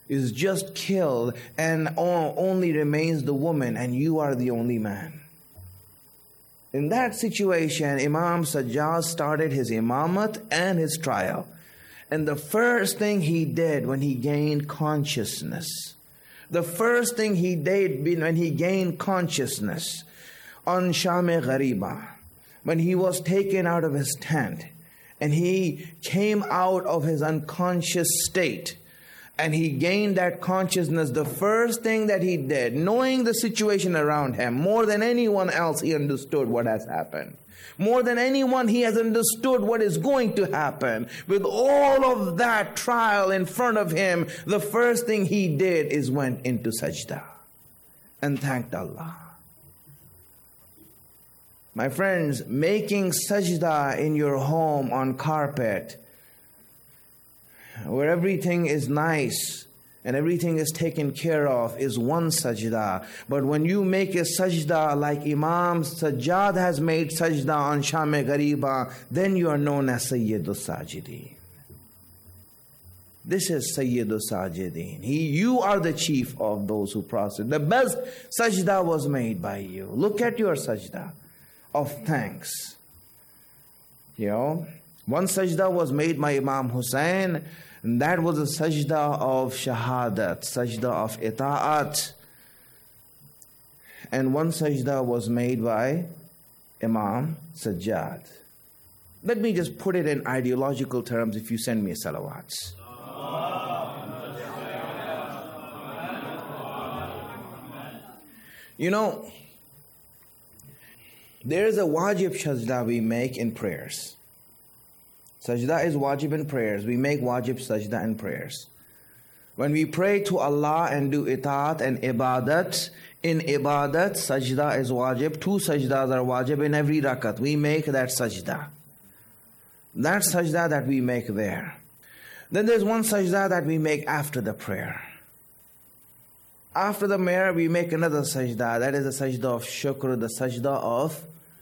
is just killed, and only remains the woman, and you are the only man. In that situation, Imam Sajjad started his imamat and his trial. And the first thing he did when he gained consciousness, the first thing he did when he gained consciousness on Sham-e Ghariba, when he was taken out of his tent, and he came out of his unconscious state, and he gained that consciousness, the first thing that he did, knowing the situation around him, more than anyone else, he understood what has happened. More than anyone, he has understood what is going to happen. With all of that trial in front of him, the first thing he did is went into sajda and thanked Allah. My friends, making sajda in your home on carpet, where everything is nice and everything is taken care of, is one sajda. But when you make a sajda like Imam Sajjad has made sajda on Sham-e Ghariba, then you are known as Sayyidul Sajideen. This is Sayyidul Sajideen. He, you are the chief of those who prostrate. The best sajda was made by you. Look at your sajda of thanks. You know, one sajda was made by Imam Hussein, and that was a sajda of shahadat, sajda of ita'at. And one sajda was made by Imam Sajjad. Let me just put it in ideological terms if you send me salawats. You know, there is a wajib sajda we make in prayers. Sajda is wajib in prayers. We make wajib sajda in prayers. When we pray to Allah and do itaat and ibadat, in ibadat, sajda is wajib. Two sajdas are wajib in every rakat. We make that sajda. That sajda that we make there. Then there's one sajda that we make after the prayer. After the prayer, we make another sajda. That is the sajda of shukr, the sajda of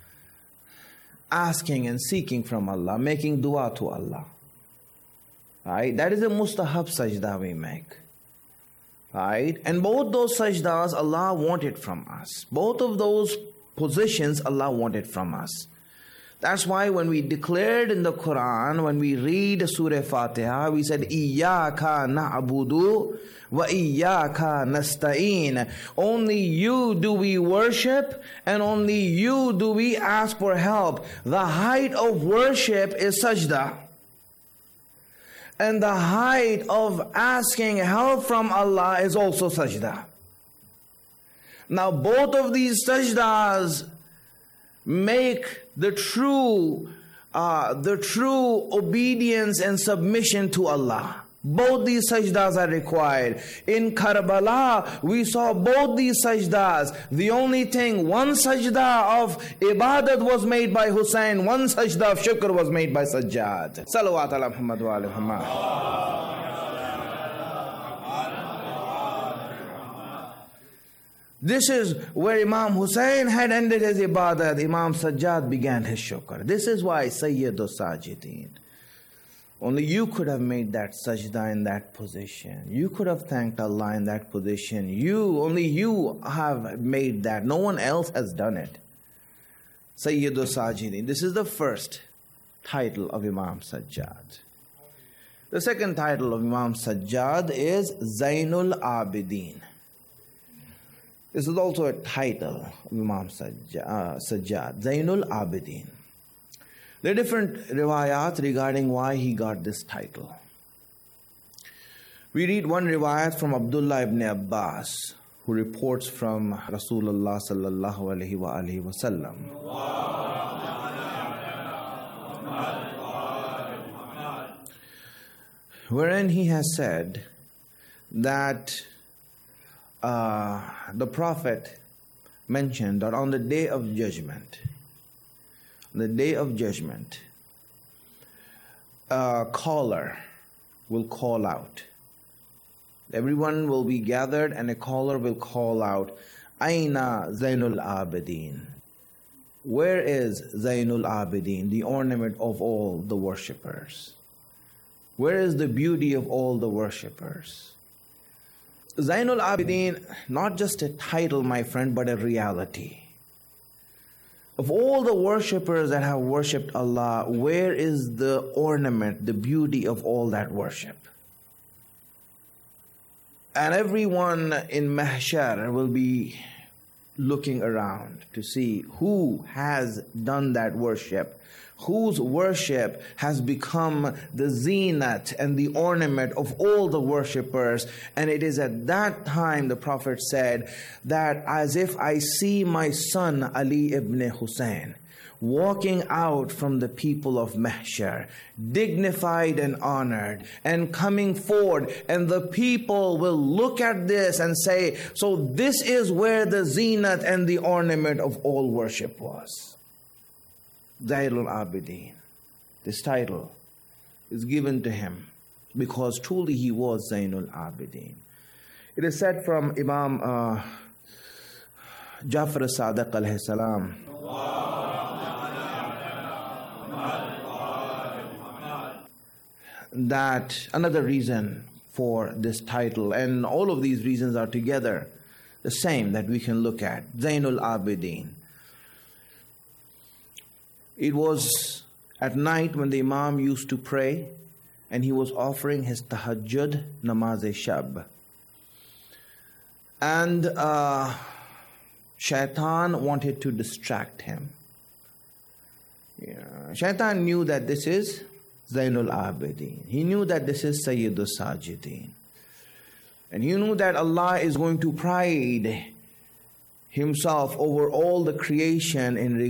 asking and seeking from Allah, making dua to Allah. Right? That is a mustahab sajda we make. Right? And both those sajdas Allah wanted from us. Both of those positions Allah wanted from us. That's why when we declared in the Quran, when we read Surah Fatiha, we said, Iyaka na'budu wa iyaka nasta'een. Only you do we worship, and only you do we ask for help. The height of worship is sajda. And the height of asking help from Allah is also sajda. Now both of these sajdas make the true, uh, the true obedience and submission to Allah. Both these sajdas are required. In Karbala, we saw both these sajdas. The only thing, one sajda of ibadat was made by Hussein, one sajda of shukr was made by Sajjad. Salawat ala Muhammad wa ala Muhammad. This is where Imam Hussein had ended his ibadat. Imam Sajjad began his shukr. This is why Sayyidul Sajideen. Only you could have made that sajda in that position. You could have thanked Allah in that position. You, only you have made that. No one else has done it. Sayyidul Sajideen. This is the first title of Imam Sajjad. The second title of Imam Sajjad is Zainul Abidin. This is also a title of Imam Sajjad, uh, Sajjad, Zainul Abidin. There are different riwayat regarding why he got this title. We read one riwayat from Abdullah ibn Abbas, who reports from Rasulullah sallallahu alaihi wa alihi wasallam. Wherein he has said that Uh, the Prophet mentioned that on the day of judgment, the day of judgment, a caller will call out. Everyone will be gathered and a caller will call out, Aina Zainul Abidin. Where is Zainul Abidin, the ornament of all the worshippers? Where is the beauty of all the worshippers? Zainul Abidin, not just a title, my friend, but a reality. Of all the worshippers that have worshipped Allah, where is the ornament, the beauty of all that worship? And everyone in Mahshar will be looking around to see who has done that worship, whose worship has become the zenat and the ornament of all the worshippers. And it is at that time the Prophet said that as if I see my son Ali ibn Hussein walking out from the people of Mahshar, dignified and honored, and coming forward, and the people will look at this and say, so this is where the zenat and the ornament of all worship was. Zainul Abidin. This title is given to him because truly he was Zainul Abidin. It is said from Imam uh, Jafar as-Sadiq alayhi salam that another reason for this title, and all of these reasons are together the same that we can look at, Zainul Abidin. It was at night when the Imam used to pray and he was offering his tahajjud, namaz-e-shab. And uh, Shaitan wanted to distract him. Yeah. Shaitan knew that this is Zainul Abidin. He knew that this is Sayyidus Sajidin. And he knew that Allah is going to pride himself over all the creation in